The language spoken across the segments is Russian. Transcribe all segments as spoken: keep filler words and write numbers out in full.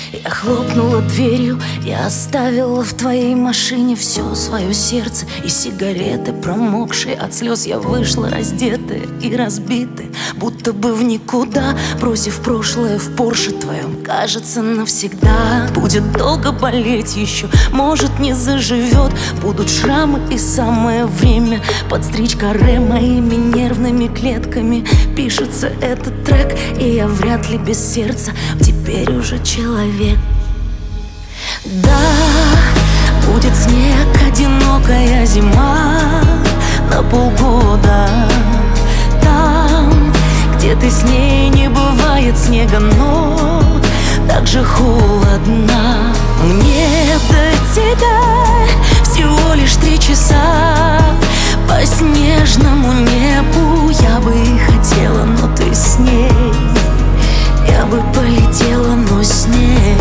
Я хлопнула дверью, я оставила в твоей машине все свое сердце и сигареты, промокшие от слез. Я вышла раздетая и разбитая, будто бы в никуда, бросив прошлое в Порше твоем. Кажется, навсегда будет долго болеть еще, может, не заживет. Будут шрамы и самое время подстричь каре моими нервными клетками. Пишется этот трек, и я вряд ли без сердца теперь уже человек. Да, будет снег, одинокая зима на полгода. Там, где ты с ней, не бывает снега, но так же холодно. Мне до тебя всего лишь три часа по снежному небу. Я бы и хотела, но ты с ней. Я бы полетела, но снег.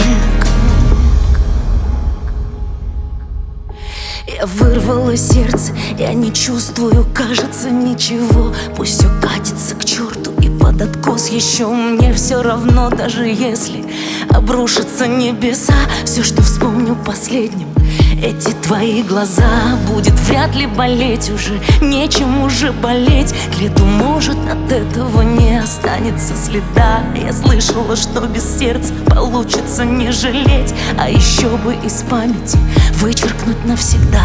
Я вырвала сердце, я не чувствую, кажется, ничего. Пусть все катится к черту и под откос. Еще мне все равно, даже если обрушатся небеса. Все, что вспомню последним, эти твои глаза. Будет вряд ли болеть уже, нечем уже болеть. К лету, может, от этого не останется следа. Я слышала, что без сердца получится не жалеть, а еще бы из памяти вычеркнуть навсегда.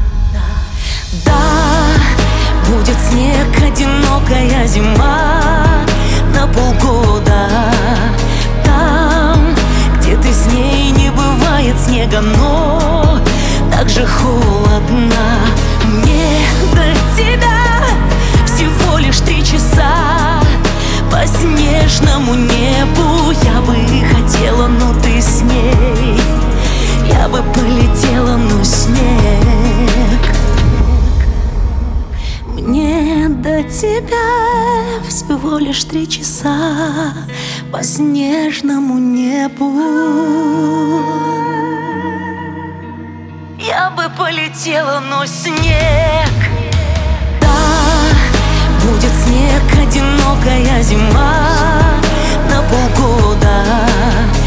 Да, будет снег, одинокая зима на полгода. Там, где ты с ней, не бывает снега, но так же холодно. Мне до тебя всего лишь три часа по снежному небу. Я бы и хотела, но ты с ней. Я бы полетела, но снег. Мне до тебя всего лишь три часа по снежному небу. Я бы полетела, но снег. Да, будет снег, одинокая зима на полгода.